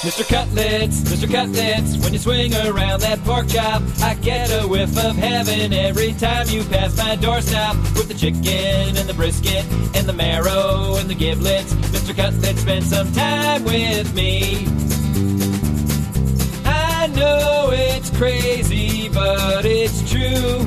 Mr. Cutlets, when you swing around that pork chop, I get a whiff of heaven every time you pass my doorstop. With the chicken and the brisket and the marrow and the giblets, Mr. Cutlets, spend some time with me. I know it's crazy, but it's true.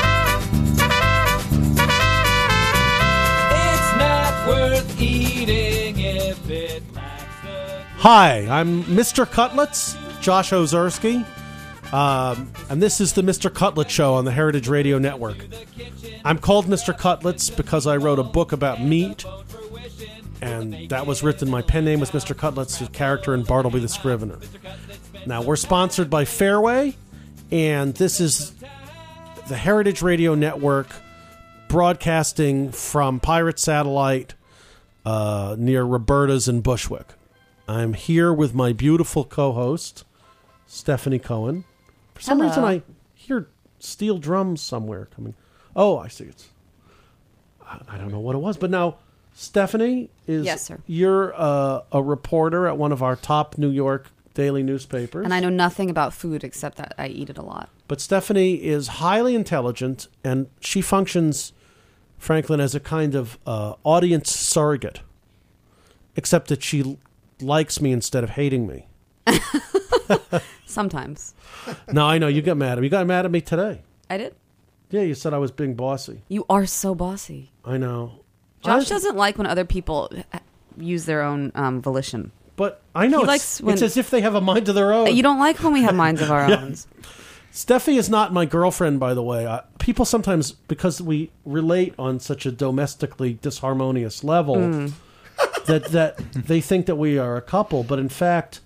It's not worth eating if it lacks the... Hi, I'm Mr. Cutlets, Josh Ozersky, and this is the Mr. Cutlet Show on the Heritage Radio Network. I'm called Mr. Cutlets because I wrote a book about meat, and that was written, my pen name was Mr. Cutlets, the character in Bartleby the Scrivener. Now, we're sponsored by Fairway, and this is the Heritage Radio Network broadcasting from Pirate Satellite near Roberta's in Bushwick. I'm here with my beautiful co-host, Stephanie Cohen. For some reason, I hear steel drums somewhere coming. Oh, I see. I don't know what it was, but now Stephanie is. Yes, sir. You're a reporter at one of our top New York daily newspapers, and I know nothing about food except that I eat it a lot. But Stephanie is highly intelligent, and she functions, Franklin, as a kind of audience surrogate, except that she likes me instead of hating me. Sometimes. No, I know. You got mad at me. You got mad at me today. I did? Yeah, you said I was being bossy. You are so bossy. I know. Josh doesn't like when other people use their own volition. But I know it's as if they have a mind of their own. You don't like when we have minds of our own. Steffi is not my girlfriend, by the way. People sometimes, because we relate on such a domestically disharmonious level, that they think that we are a couple. But in fact,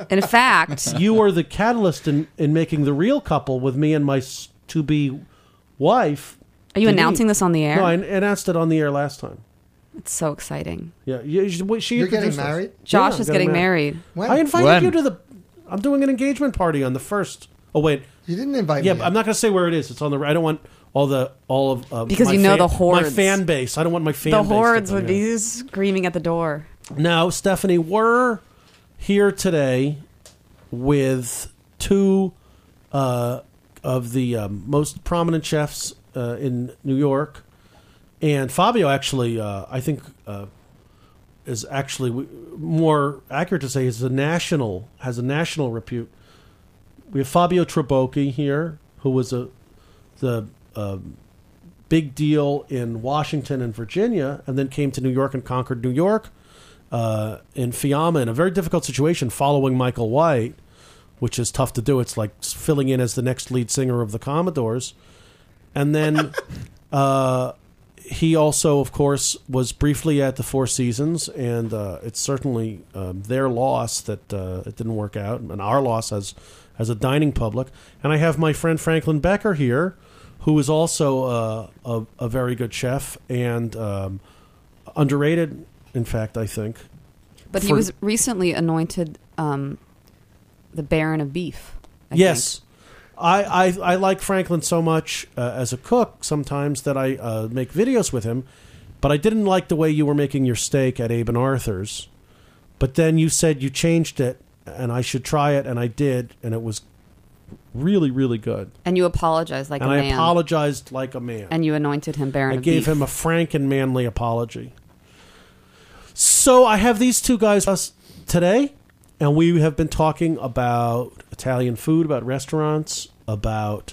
you are the catalyst in making the real couple with me and my to-be wife. Are you announcing this on the air? No, I announced it on the air last time. It's so exciting. Yeah, you're getting married? Josh is getting married. When? I invited you to I'm doing an engagement party on the 1st. Oh wait, you didn't invite me. Yeah, I'm not going to say where it is. It's on the. I don't want all of because you know the hordes. My fan base. I don't want my fan base. The hordes would be screaming at the door. Now, Stephanie, we're here today with two of the most prominent chefs in New York. And Fabio actually, I think, is actually more accurate to say has a national repute. We have Fabio Trabocchi here, who was the big deal in Washington and Virginia, and then came to New York and conquered New York in Fiamma in a very difficult situation following Michael White, which is tough to do. It's like filling in as the next lead singer of the Commodores. And then he also, of course, was briefly at the Four Seasons, and it's certainly their loss that it didn't work out, and our loss as a dining public. And I have my friend Franklin Becker here, who is also a very good chef and underrated, in fact, I think. But he was recently anointed the Baron of Beef. I think. I like Franklin so much as a cook sometimes that I make videos with him, but I didn't like the way you were making your steak at Abe and Arthur's. But then you said you changed it, and I should try it, and I did, and it was really, really good. And you apologized like a man. And I apologized like a man. And you anointed him Baron of Beef. I gave him a frank and manly apology. So I have these two guys today, and we have been talking about Italian food, about restaurants, about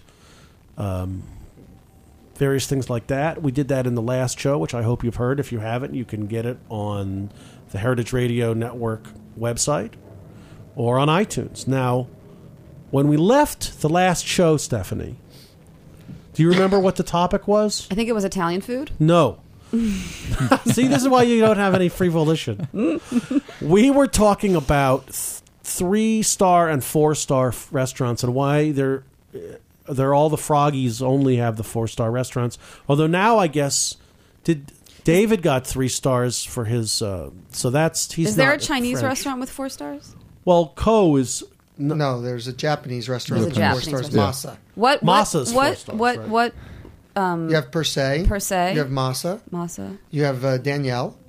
various things like that. We did that in the last show, which I hope you've heard. If you haven't, you can get it on the Heritage Radio Network website or on iTunes. Now, when we left the last show, Stephanie, do you remember what the topic was? I think it was Italian food. No. See, this is why you don't have any free volition. We were talking about 3-star and 4-star restaurants and why they're all the Froggies only have the 4-star restaurants. Although now I guess David got 3 stars for his. So he's. Is there not a Chinese French. restaurant with 4 stars? Well, Ko is. No, there's a Japanese restaurant with 4 stars. Yeah. Masa. What? Masa's 4 stars. What? You have Per Se. Per Se. You have Masa. Masa. You have Danielle.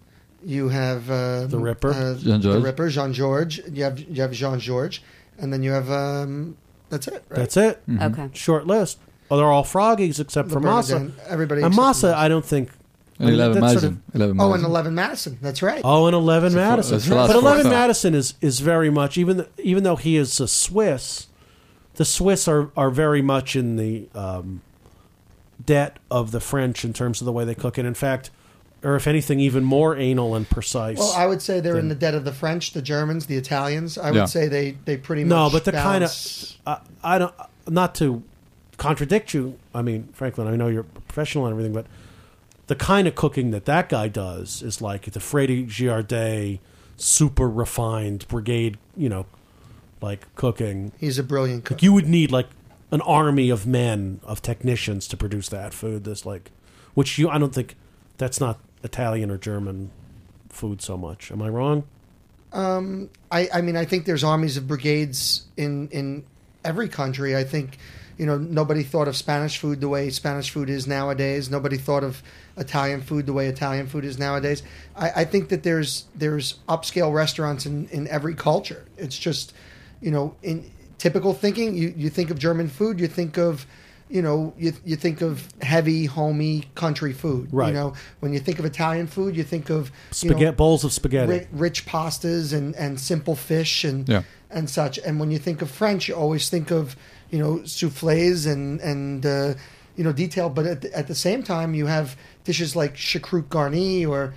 You have the Ripper, Jean-Georges. You have Jean-Georges, and then you have that's it. Right? That's it. Mm-hmm. Okay, short list. Oh, they're all Froggies except for Massa. Everybody. And Massa, I don't think. And 11 Madison. And 11 Madison. That's right. Oh, and 11 Madison. But 11 Madison is very much, even though he is a Swiss, the Swiss are very much in the debt of the French in terms of the way they cook it. In fact, or if anything, even more anal and precise. Well, I would say they're in the debt of the French, the Germans, the Italians. I would say they pretty much. No, but the balance. kind of I don't, not to contradict you. I mean, Franklin, I know you're a professional and everything, but the kind of cooking that guy does is like the Freddy Giardet, super refined brigade, like cooking. He's a brilliant cook. Like you would need like an army of men, of technicians to produce that food. That's like, I don't think that's not Italian or German food so much. Am I wrong? I mean, I think there's armies of brigades in every country. I think, nobody thought of Spanish food the way Spanish food is nowadays. Nobody thought of Italian food the way Italian food is nowadays. I think that there's upscale restaurants in every culture. It's just, in typical thinking, you think of German food, you think of, you think of heavy, homey country food. Right. When you think of Italian food, you think of bowls of spaghetti, rich pastas and simple fish and such. And when you think of French, you always think of soufflés and detail. But at the same time, you have dishes like choucroute garni or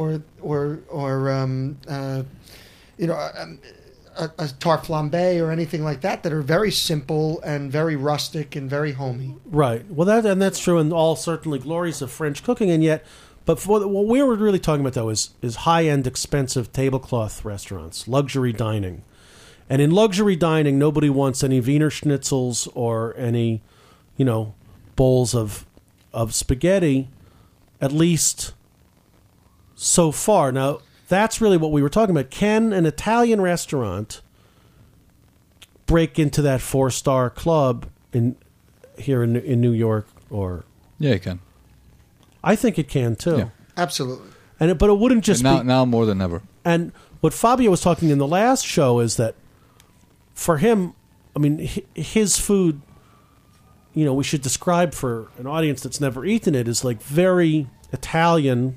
a tarte flambée or anything like that are very simple and very rustic and very homey. Right. Well, that's true in all certainly glories of French cooking, and yet, but what we were really talking about though is high-end, expensive tablecloth restaurants, luxury dining, and in luxury dining, nobody wants any Wiener Schnitzels or any, bowls of spaghetti, at least so far. Now, that's really what we were talking about. Can an Italian restaurant break into that 4-star club here in New York? Or it can. I think it can too. Yeah. Absolutely. But it wouldn't just be now more than ever. And what Fabio was talking in the last show is that for him, I mean, his food, we should describe for an audience that's never eaten it, is like very Italian.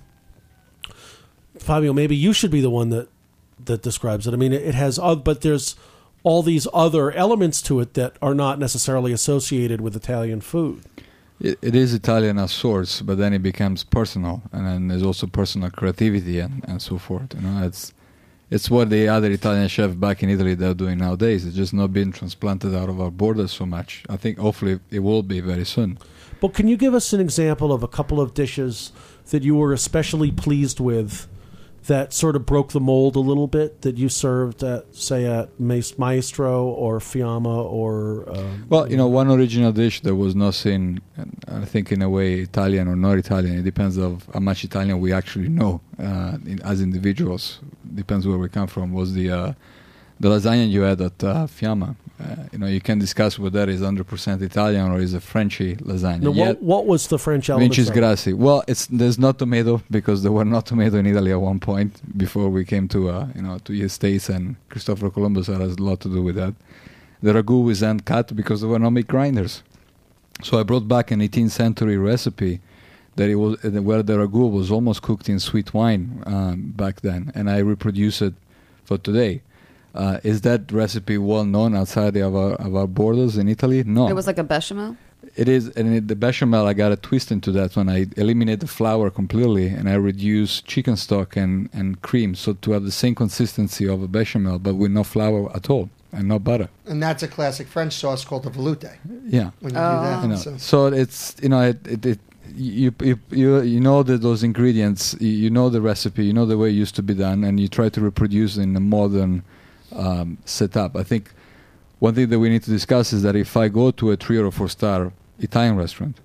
Fabio, maybe you should be the one that describes it. I mean, it has, but there's all these other elements to it that are not necessarily associated with Italian food. It is Italian as source, but then it becomes personal, and then there's also personal creativity and so forth. It's what the other Italian chefs back in Italy they're doing nowadays. It's just not being transplanted out of our borders so much. I think hopefully it will be very soon. But can you give us an example of a couple of dishes that you were especially pleased with that sort of broke the mold a little bit that you served at, say, at Maestro or Fiamma or... one original dish that was not seen, I think, in a way, Italian or not Italian. It depends of how much Italian we actually know as individuals. Depends where we come from. Was the lasagna you had at Fiamma. You can discuss whether that is 100% Italian or is a Frenchy lasagna. Now, what was the French element? Vincis Grassi. Well, there's no tomato because there were no tomato in Italy at one point before we came to the States, and Christopher Columbus had a lot to do with that. The ragu was hand cut because there were no meat grinders. So I brought back an 18th century recipe that it was where the ragu was almost cooked in sweet wine back then, and I reproduced it for today. Is that recipe well known outside of our borders in Italy? No. It was like a bechamel? It is, and the bechamel, I got a twist into that when I eliminate the flour completely and I reduce chicken stock and cream, so to have the same consistency of a bechamel, but with no flour at all and no butter. And that's a classic French sauce called a velouté. Yeah. When you do that. So it's, you know that those ingredients, you know the recipe, you know the way it used to be done, and you try to reproduce in a modern setup. I think one thing that we need to discuss is that if I go to a 3 or 4 star Italian restaurant,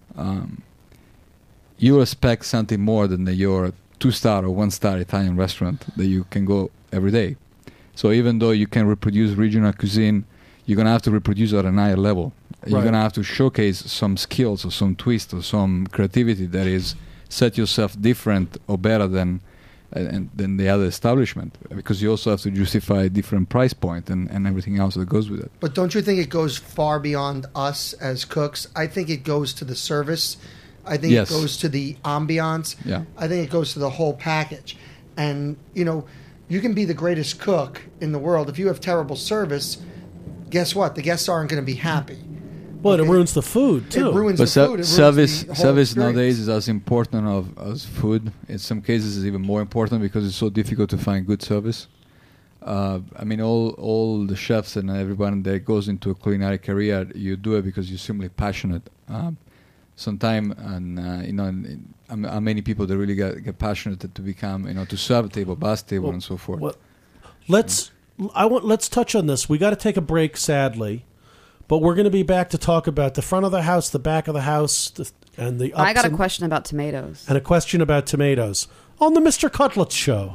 you expect something more than your 2-star or 1-star Italian restaurant that you can go every day. So even though you can reproduce regional cuisine, you're going to have to reproduce at a higher level. Right. You're going to have to showcase some skills or some twist or some creativity that is set yourself different or better than and then the other establishment, because you also have to justify a different price point and everything else that goes with it. But don't you think it goes far beyond us as cooks? I think it goes to the service. I think Yes. it goes to the ambiance. Yeah. I think it goes to the whole package. And, you know, you can be the greatest cook in the world. If you have terrible service, guess what? The guests aren't going to be happy. Well, Okay. it ruins the food too. It ruins But the food. It ruins service the whole service experience. nowadays is as important as food. In some cases, it's even more important because it's so difficult to find good service. I mean, all the chefs and everyone that goes into a culinary career, you do it because you're simply passionate. Sometime and you know, how many people that really get passionate to become, you know, to serve a table, bus table, and so forth. Well, let's touch on this. We got to take a break, sadly, but we're going to be back to talk about the front of the house, the back of the house, and the ups I got a and- question about tomatoes. and a question about tomatoes on the Mr. Cutlets Show.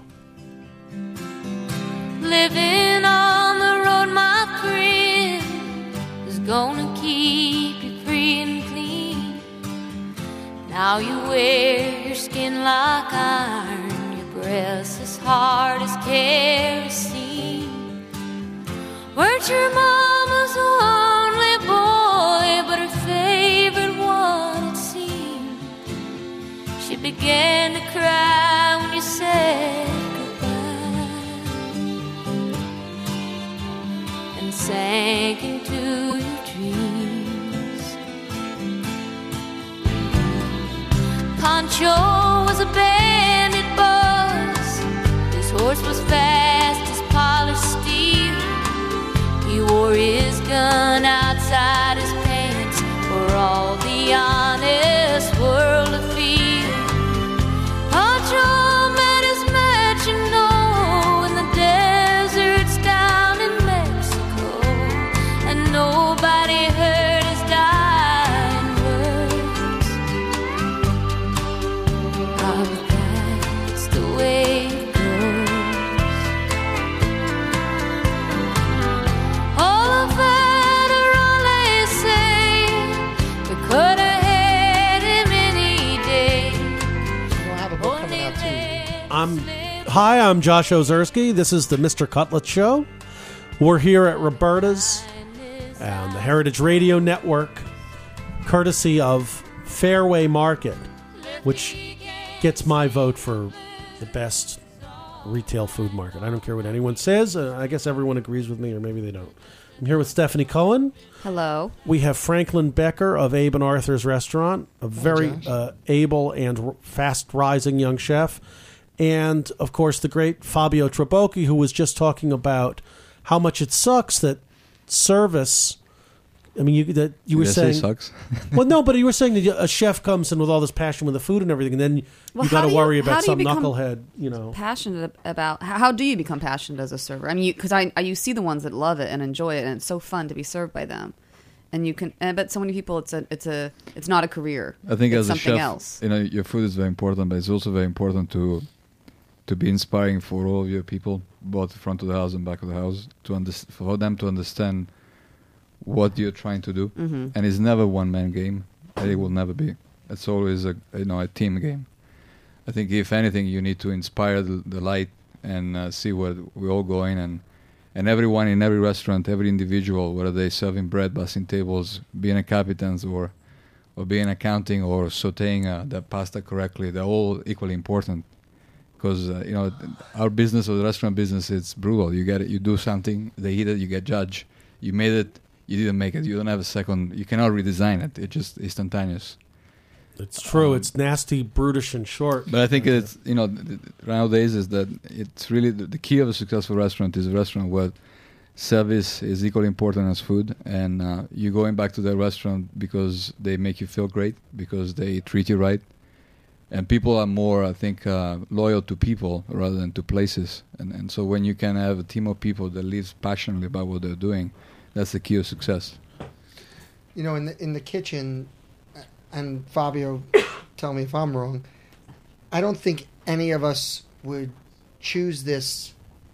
Living on the road, my friend, is gonna keep you free and clean. Now you wear your skin like iron, your breasts as hard as kerosene. Weren't your mama's only boy, but her favorite one, it seemed. She began to cry when you said goodbye, and sank into your dreams. Pancho was a bandit boss. His horse was fast as polished steel. He wore his gun outside his pants for all the honest world to feel. Pancho met his match, you know, in the deserts down in Mexico, and nobody heard his dying words. Ah, but that's the way it goes. All of Federale say we could have had him any day. We'll have a book coming out Tuesday. Hi, I'm Josh Ozersky. This is the Mr. Cutlet Show. We're here at Roberta's on the Heritage Radio Network, courtesy of Fairway Market, which gets my vote for the best retail food market. I don't care what anyone says. I guess everyone agrees with me, or maybe they don't. I'm here with Stephanie Cohen. Hello. We have Franklin Becker of Abe and Arthur's Restaurant, a very able and fast-rising young chef. And, of course, the great Fabio Trabocchi, who was just talking about how much it sucks that service... I mean, you were Did I say saying... sucks? Well, no, but you were saying that a chef comes in with all this passion with the food and everything, and then Well, you got to how do you- worry how about do you some become knucklehead, you know. Passionate about how do you become passionate as a server? I mean, because you see the ones that love it and enjoy it, and it's so fun to be served by them. And you can, but so many people, it's not a career. I think it's as a something chef, else. you know, your food is very important, but it's also very important to be inspiring for all of your people, both front of the house and back of the house, for them to understand what you're trying to do. Mm-hmm. And it's never one man game. And it will never be. It's always a team game. I think if anything, you need to inspire the light and see where we're all going, and everyone in every restaurant, every individual, whether they're serving bread, bussing tables, being a captains or being accounting or sautéing the pasta correctly, they're all equally important. Because you know, our business or the restaurant business, it's brutal. You get it, you do something, they eat it, you get judged. You made it, you didn't make it. You don't have a second. You cannot redesign it. It's just instantaneous. It's true. It's nasty, brutish, and short. But I think it's, you know, nowadays is that it's really the key of a successful restaurant is a restaurant where service is equally important as food, and you're going back to the restaurant because they make you feel great, because they treat you right, and people are more, I think, loyal to people rather than to places, and so when you can have a team of people that lives passionately about what they're doing, that's the key of success. You know, in the kitchen, and Fabio, tell me if I'm wrong, I don't think any of us would choose this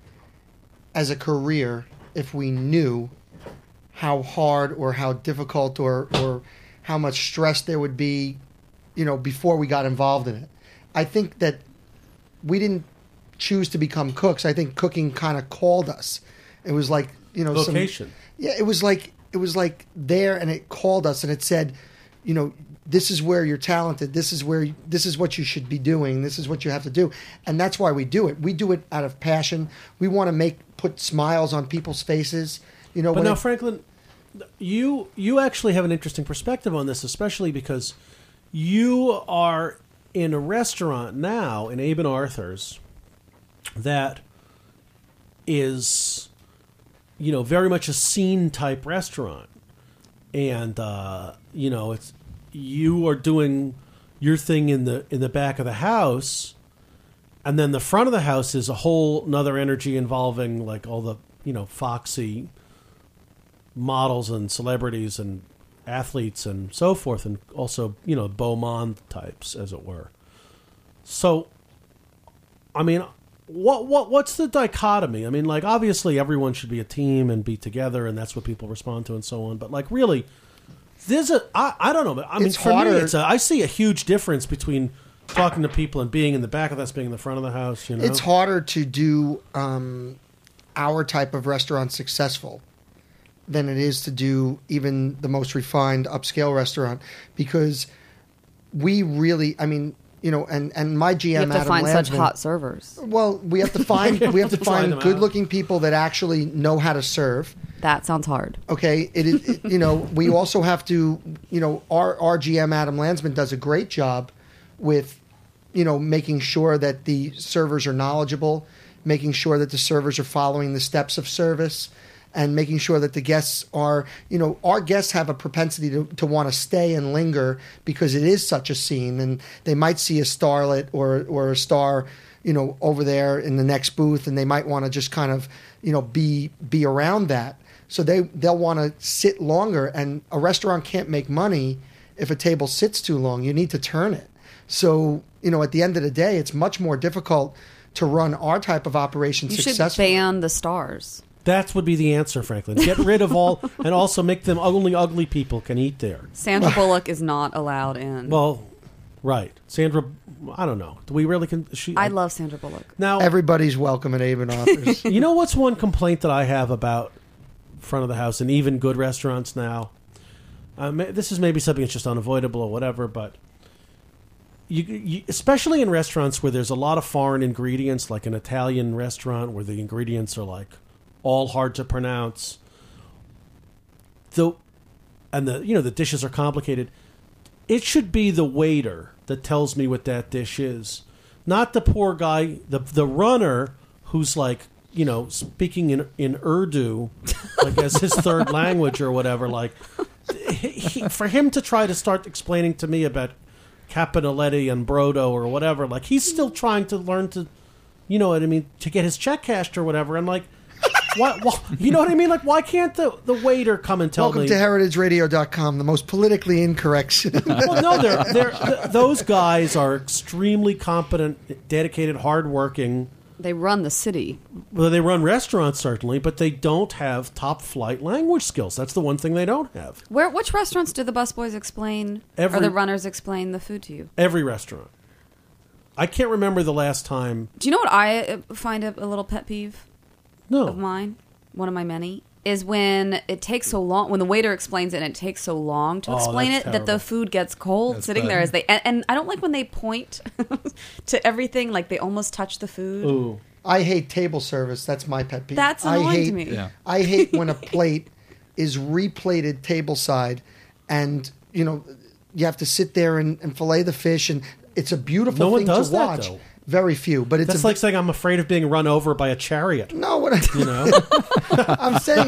as a career if we knew how hard or how difficult or how much stress there would be, you know, before we got involved in it. I think that we didn't choose to become cooks. I think cooking kind of called us. It was like, you know, Vocation. it was like there, and it called us, and it said, you know, this is where you're talented. This is what you should be doing. This is what you have to do. And that's why we do it. We do it out of passion. We want to put smiles on people's faces. You know, But now, Franklin, you actually have an interesting perspective on this, especially because you are in a restaurant now in Abe and Arthur's that is, you know, very much a scene type restaurant, and you know, it's you are doing your thing in the back of the house, and then the front of the house is a whole another energy involving like all the, you know, foxy models and celebrities and athletes and so forth, and also, you know, beau monde types, as it were. So, I mean, what's the dichotomy? I mean, like, obviously everyone should be a team and be together, and that's what people respond to and so on. But like, really, there's I don't know. I mean, It's for harder. me, I see a huge difference between talking to people and being in the back of the house, being in the front of the house. You know, it's harder to do our type of restaurant successful than it is to do even the most refined upscale restaurant, because we really, I mean, you know, and my GM You have to Adam find such Landsman, hot servers. well, we have to find Try them out. good-looking people that actually know how to serve. That sounds hard. Okay, you know, we also have to, you know, our GM Adam Landsman does a great job with, you know, making sure that the servers are knowledgeable, making sure that the servers are following the steps of service, and making sure that the guests are, you know, our guests have a propensity to want to stay and linger because it is such a scene, and they might see a starlet or a star, you know, over there in the next booth, and they might want to just kind of, you know, be around that. So they'll want to sit longer, and a restaurant can't make money if a table sits too long. You need to turn it. So, you know, at the end of the day, it's much more difficult to run our type of operation You should successfully. ban the stars. that would be the answer, Franklin. Get rid of all, and also make them only ugly people can eat there. Sandra Bullock is not allowed in. Well, right, Sandra. I don't know. Do we really? I love Sandra Bullock. now. Everybody's welcome at Abe and Arthur's. You know what's one complaint that I have about front of the house and even good restaurants now? This is maybe something that's just unavoidable or whatever, but you especially in restaurants where there's a lot of foreign ingredients, like an Italian restaurant where the ingredients are like all hard to pronounce, and the dishes are complicated. It should be the waiter that tells me what that dish is, not the poor guy, the runner who's like, you know, speaking in Urdu, like as his third language or whatever. Like, for him to try to start explaining to me about Caponaletti and Brodo or whatever, like he's still trying to learn to, you know what I mean, to get his check cashed or whatever. I'm like, why, you know what I mean? Like, why can't the waiter come and tell Welcome me? to heritageradio.com, the most politically incorrect. Well, no, those guys are extremely competent, dedicated, hardworking. They run the city. Well, they run restaurants, certainly, but they don't have top-flight language skills. That's the one thing they don't have. Which restaurants do the busboys explain, or the runners explain the food to you? Every restaurant. I can't remember the last time. Do you know what I find a little pet peeve No. of mine? One of my many is when it takes so long. When the waiter explains it, and it takes so long to explain that's it that the terrible. food gets cold That's sitting bad. there as they. And I don't like when they point to everything, like they almost touch the food. Ooh. I hate table service. That's my pet peeve. That's I annoying hate, to me. Yeah. I hate when a plate is replated tableside, and you know you have to sit there and fillet the fish, and it's a beautiful No one thing does to that, watch. though. Very few, but it's That's like saying I'm afraid of being run over by a chariot. no. What You know? I'm saying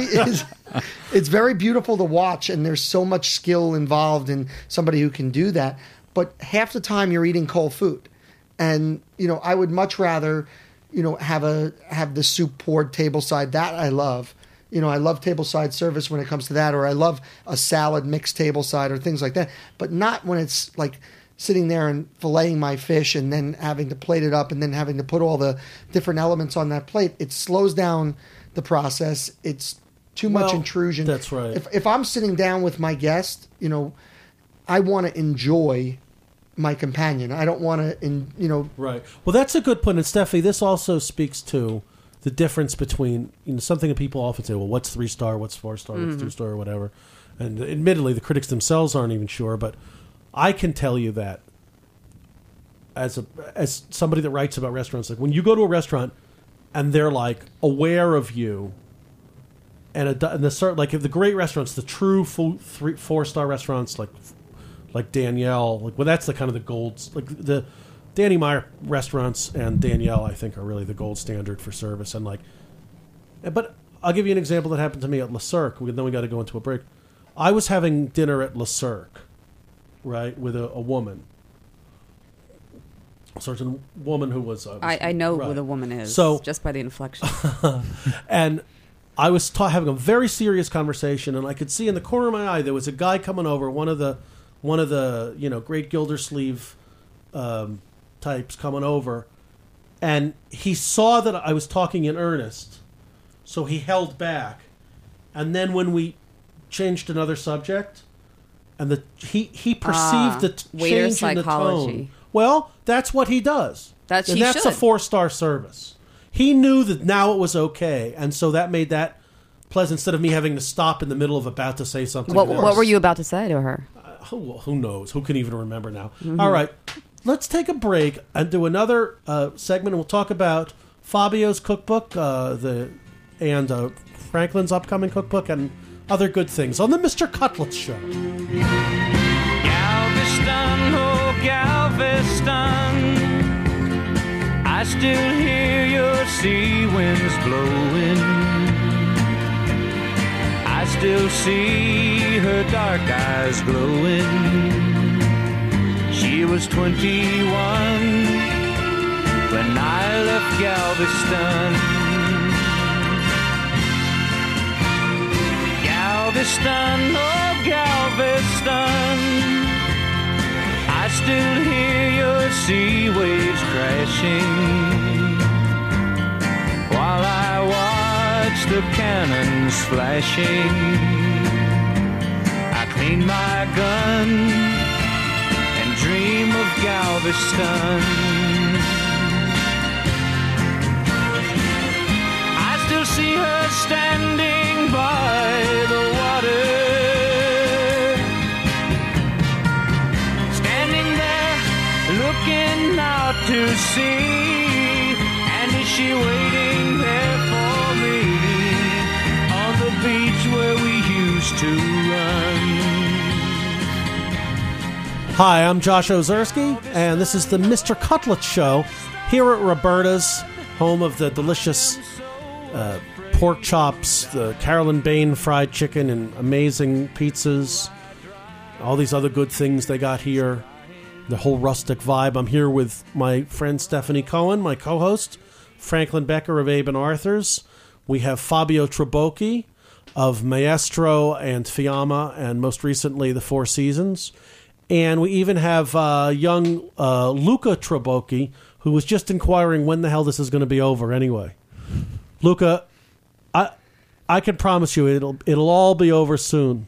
it's very beautiful to watch, and there's so much skill involved in somebody who can do that. But half the time you're eating cold food, and you know I would much rather, you know, have the soup poured tableside. That I love. You know, I love tableside service when it comes to that, or I love a salad mixed tableside or things like that. But not when it's like sitting there and filleting my fish and then having to plate it up and then having to put all the different elements on that plate. It slows down the process. It's too much Well, intrusion. that's right. If I'm sitting down with my guest, you know, I want to enjoy my companion. I don't want to, Right. Well, that's a good point. And Steffi, this also speaks to the difference between something that people often say, well, what's 3-star, what's 4-star, what's 2-star, or whatever. And admittedly, the critics themselves aren't even sure, but I can tell you that as somebody that writes about restaurants, like when you go to a restaurant and they're like aware of you, and like if the great restaurants, the true 4-star restaurants, like Danielle, like well, that's the kind of the gold, like the Danny Meyer restaurants and Danielle, I think, are really the gold standard for service. And but I'll give you an example that happened to me at Le Cirque. Then we got to go into a break. I was having dinner at Le Cirque, right, with a woman. A certain woman who was... I know right. who the woman is, so, just by the inflection. And I was having a very serious conversation, and I could see in the corner of my eye there was a guy coming over, one of the great Gildersleeve types coming over, and he saw that I was talking in earnest, so he held back. And then when we changed another subject, and he perceived the waiter change in the psychology. tone. Well, that's what he does. That's a 4-star service. He knew that now it was okay, and so that made that pleasant instead of me having to stop in the middle of about to say something. What were you about to say to her? Who knows? Who can even remember now? Mm-hmm. All right, let's take a break and do another segment, and we'll talk about Fabio's cookbook, and Franklin's upcoming cookbook, and other good things on the Mr. Cutlets Show. Galveston, oh Galveston, I still hear your sea winds blowing. I still see her dark eyes glowing. She was 21 when I left Galveston. Galveston, oh Galveston, I still hear your sea waves crashing while I watch the cannons flashing. I clean my gun and dream of Galveston. I still see her standing by the water, standing there looking out to sea. And is she waiting there for me on the beach where we used to run? Hi, I'm Josh Ozersky, and this is the Mr. Cutlets Show here at Roberta's, home of the delicious pork chops, the Carolyn Bain fried chicken, and amazing pizzas, all these other good things they got here, the whole rustic vibe. I'm here with my friend Stephanie Cohen, my co-host, Franklin Becker of Abe and Arthur's. We have Fabio Trabocchi of Maestro and Fiamma, and most recently the Four Seasons. And we even have young Luca Trabocchi, who was just inquiring when the hell this is going to be over anyway. Luca, I can promise you it'll all be over soon.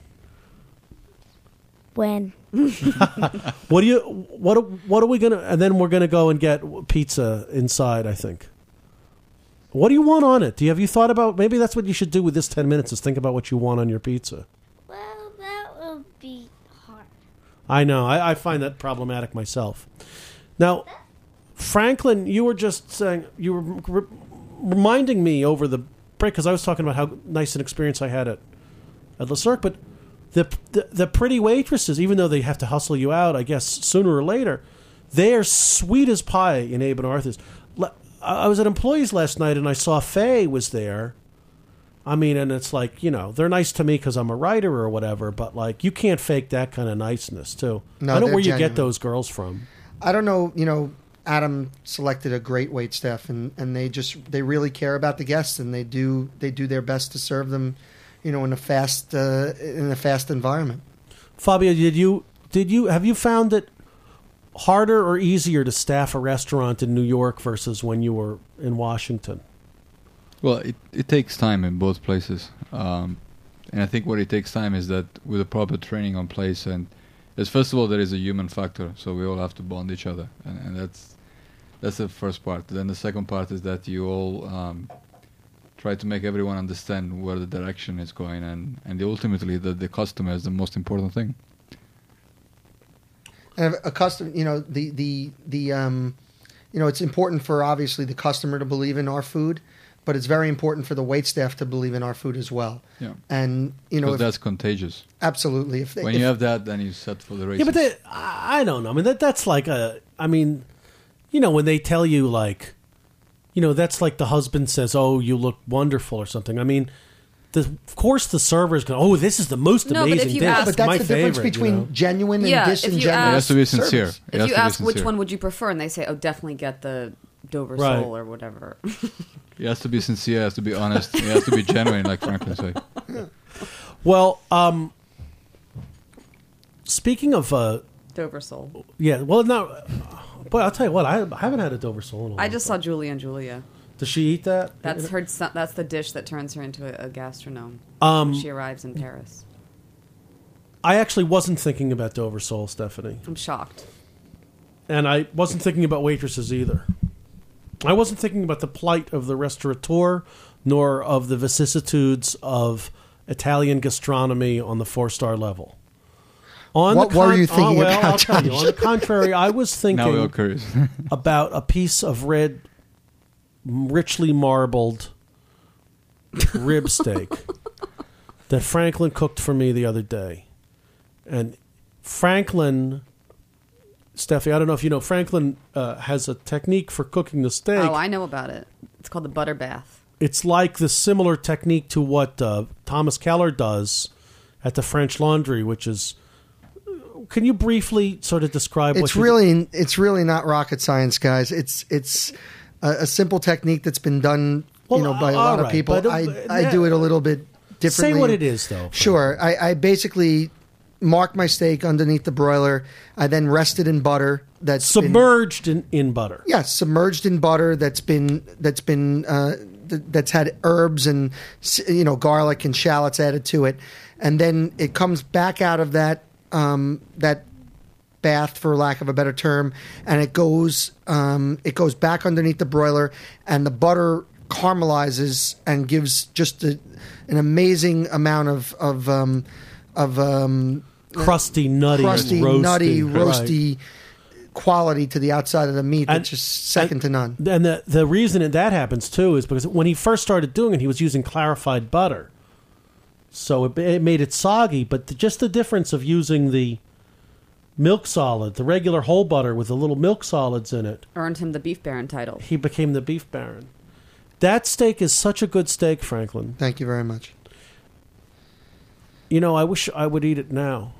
When? What are we gonna? And then we're gonna go and get pizza inside, I think. What do you want on it? Have you thought about? Maybe that's what you should do with this 10 minutes: is think about what you want on your pizza. Well, that will be hard. I know. I find that problematic myself. Now, Franklin, you were just saying, you were reminding me over the break, because I was talking about how nice an experience I had at Le Cirque, but the pretty waitresses, even though they have to hustle you out, I guess, sooner or later, they are sweet as pie in Abe and Arthur's. I was at Employees last night, and I saw Faye was there. I mean, and it's like, they're nice to me because I'm a writer or whatever, but, like, you can't fake that kind of niceness, too. No, I don't know where genuine. you get those girls from. I don't know, Adam selected a great wait staff, and they really care about the guests, and they do their best to serve them, in a fast environment. Fabio, have you found it harder or easier to staff a restaurant in New York versus when you were in Washington? Well, it takes time in both places, and I think what it takes time is that with a proper training on place, and is first of all there is a human factor, so we all have to bond each other, and that's the first part. Then the second part is that you all try to make everyone understand where the direction is going, and ultimately the customer is the most important thing. And a custom, it's important for obviously the customer to believe in our food, but it's very important for the waitstaff to believe in our food as well. Yeah, and because that's contagious. Absolutely. When you have that, then you're set for the races. Yeah, but I don't know. I mean, that's like when they tell you like, that's like the husband says, "Oh, you look wonderful" or something. I mean, of course the server's going, "Oh, this is the most amazing dish." Ask, but that's my the difference favorite, between genuine and disingenuous. It has to be sincere. service. If you ask which one would you prefer, and they say, "Oh, definitely get the Dover Right. sole or whatever." He has to be sincere. He has to be honest. He has to be genuine, like Franklin said. Well, speaking of Dover sole. yeah, well, no, but I'll tell you what, I haven't had a Dover sole in a while. I just saw Julia and Julia. Does she eat that? That's her. That's the dish that turns her into a gastronome. When she arrives in Paris. I actually wasn't thinking about Dover sole, Stephanie. I'm shocked. And I wasn't thinking about waitresses either. I wasn't thinking about the plight of the restaurateur, nor of the vicissitudes of Italian gastronomy on the 4-star level. What were you thinking about, I'll tell you. On the contrary, I was Now we're thinking curious. about a piece of red, richly marbled rib steak that Franklin cooked for me the other day. And Franklin... Steffi, I don't know if you know, Franklin has a technique for cooking the steak. Oh, I know about it. It's called the butter bath. It's like the similar technique to what Thomas Keller does at the French Laundry, which is... Can you briefly sort of describe It's what it's really not rocket science, guys. It's a simple technique that's been done by a lot of people. but, I do it a little bit differently. Say what it is, though. Sure. I basically mark my steak underneath the broiler. I then rest it in butter that's submerged in butter. Yes, submerged in butter that's had herbs and garlic and shallots added to it, and then it comes back out of that bath, for lack of a better term, and it goes back underneath the broiler, and the butter caramelizes and gives just an amazing amount of crusty, nutty, roasty quality to the outside of the meat that's just second to none. And the reason that happens too is because when he first started doing it, he was using clarified butter, so it made it soggy. But just the difference of using the milk solid, the regular whole butter with the little milk solids in it, earned him the Beef Baron title. He became the Beef Baron. That steak is such a good steak, Franklin. Thank you very much. I wish I would eat it now.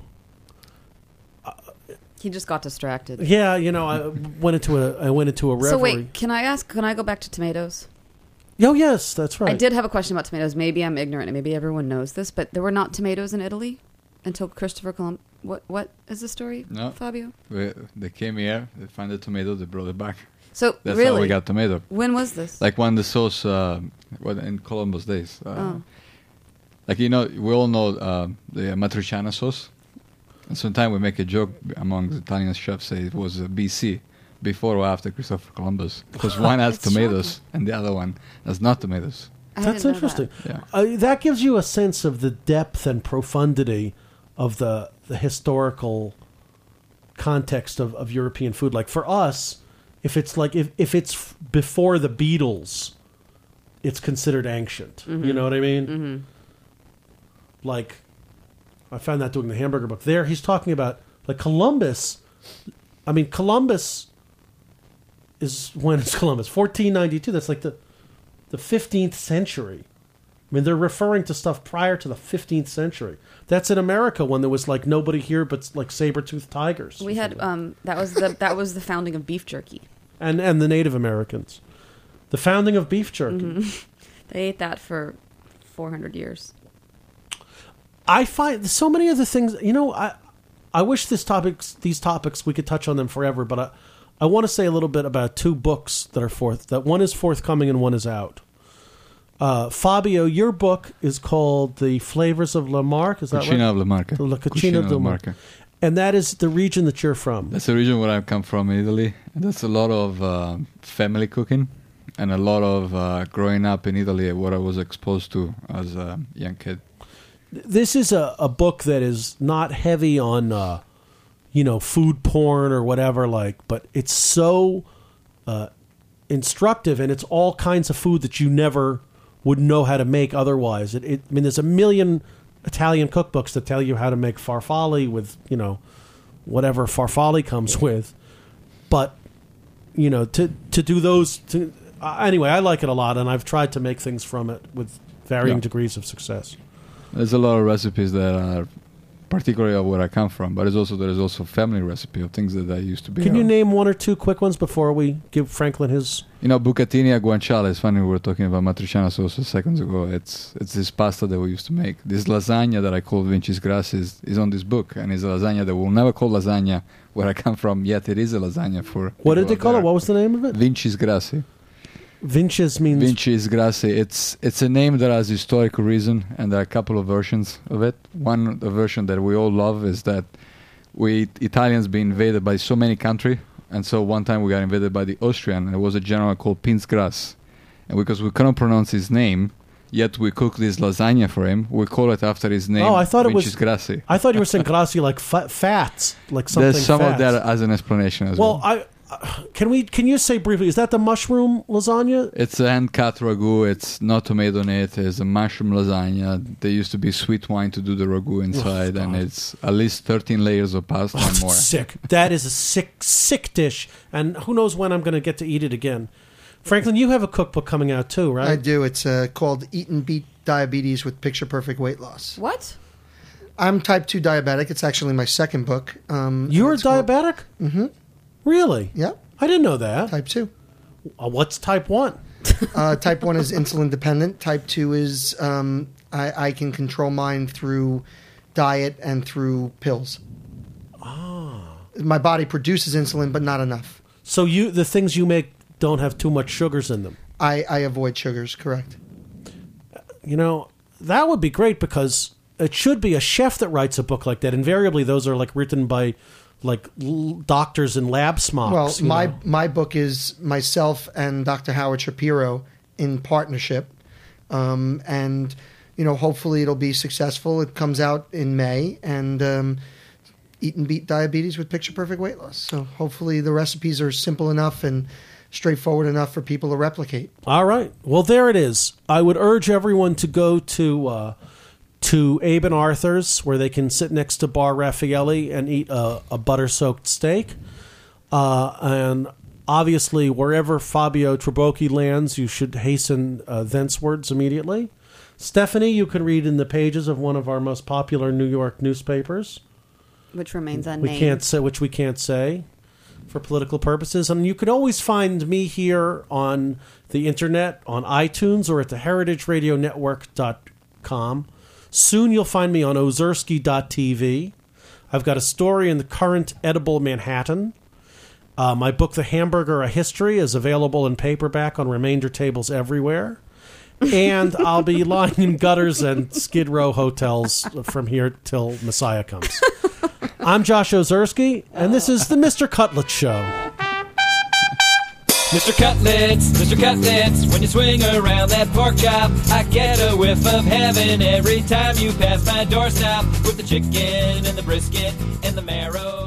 He just got distracted. Yeah, I went into a reverie. So wait, can I go back to tomatoes? Oh, yes, that's right. I did have a question about tomatoes. Maybe I'm ignorant and maybe everyone knows this, but there were not tomatoes in Italy until Christopher Columbus. What is the story, No. Fabio? They came here, they found the tomato, they brought it back. So That's really, how we got tomato. When was this? Like when the sauce, in Columbus days. Like, we all know the matriciana sauce. And sometimes we make a joke among the Italian chefs, say it was BC, before or after Christopher Columbus. Because one has That's tomatoes and the other one has not tomatoes. That's interesting. That. That gives you a sense of the depth and profundity of the historical context of European food. Like for us, if it's if before the Beatles, it's considered ancient. Mm-hmm. You know what I mean? Mm-hmm. Like, I found that doing the hamburger book. There, he's talking about like Columbus. I mean, Columbus is when it's Columbus 1492. That's like the 15th century. I mean, they're referring to stuff prior to the 15th century. That's in America when there was like nobody here but like saber-toothed tigers. We had that was the founding of beef jerky. And the Native Americans. The founding of beef jerky. Mm-hmm. They ate that for 400 years. I find so many of the things, I wish these topics we could touch on them forever, but I want to say a little bit about two books that one is forthcoming and one is out. Fabio, your book is called The Flavors of La Marque. Is that Cucina right? of La Marca. La Cucina of La Marca. And that is the region that you're from. That's the region where I come from in Italy. And that's a lot of family cooking and a lot of growing up in Italy, what I was exposed to as a young kid. This is a book that is not heavy on, food porn or whatever, but it's so instructive, and it's all kinds of food that you never would know how to make otherwise. There's a million Italian cookbooks that tell you how to make farfalle with, whatever farfalle comes with. But, to do those... anyway, I like it a lot, and I've tried to make things from it with varying degrees of success. There's a lot of recipes that are particularly of where I come from, but there is also family recipe of things that I used to be. Can you name one or two quick ones before we give Franklin his... bucatini a guanciale. It's funny, we were talking about matriciana sauce seconds ago. It's this pasta that we used to make. This lasagna that I call Vinci's Grassi is on this book, and it's a lasagna that we'll never call lasagna where I come from, yet it is a lasagna for... What did they call it? What was the name of it? Vinci's Grassi. Vinci's means... Vinci's Grassi. It's a name that has historical reason, and there are a couple of versions of it. One, the version that we all love, is that we Italians been invaded by so many countries, and so one time we got invaded by the Austrian, and there was a general called Pinzgras. And because we couldn't pronounce his name, yet we cooked this lasagna for him, we call it after his name. Oh, I thought Vinci's it was... Grassi. I thought you were saying Grassi like fats, like something There's some fats. of that as an explanation as well. Can you say briefly, is that the mushroom lasagna? It's a hand-cut ragu. It's not tomato in it. It's a mushroom lasagna. There used to be sweet wine to do the ragu inside, and it's at least 13 layers of pasta and more. Sick. That is a sick dish, and who knows when I'm going to get to eat it again. Franklin, you have a cookbook coming out too, right? I do. It's called Eat and Beat Diabetes with Picture Perfect Weight Loss. What? I'm type 2 diabetic. It's actually my second book. You're diabetic? Mm-hmm. Really? Yep. I didn't know that. Type 2. What's type 1? Type 1 is insulin dependent. Type 2 is I can control mine through diet and through pills. My body produces insulin, but not enough. So the things you make don't have too much sugars in them. I avoid sugars, correct. That would be great, because it should be a chef that writes a book like that. Invariably, those are written by doctors in lab smocks. Well, my book is myself and Dr. Howard Shapiro in partnership, and hopefully it'll be successful. It comes out in May, and Eat and Beat Diabetes with Picture Perfect Weight Loss. So hopefully the recipes are simple enough and straightforward enough for people to replicate. All right. Well, there it is. I would urge everyone to go to Abe and Arthur's, where they can sit next to Bar Raffaelli and eat a butter-soaked steak. And obviously, wherever Fabio Trabocchi lands, you should hasten thencewards immediately. Stephanie, you can read in the pages of one of our most popular New York newspapers, which remains unnamed. Which we can't say for political purposes. And you can always find me here on the internet, on iTunes, or at the heritageradionetwork.com. Soon you'll find me on Ozersky.tv. I've got a story in the Current Edible Manhattan. My book, The Hamburger, A History, is available in paperback on remainder tables everywhere. And I'll be lying in gutters and Skid Row hotels from here till Messiah comes. I'm Josh Ozersky, and this is the Mr. Cutlet Show. Mr. Cutlets, when you swing around that pork chop, I get a whiff of heaven every time you pass my doorstop with the chicken and the brisket and the marrow.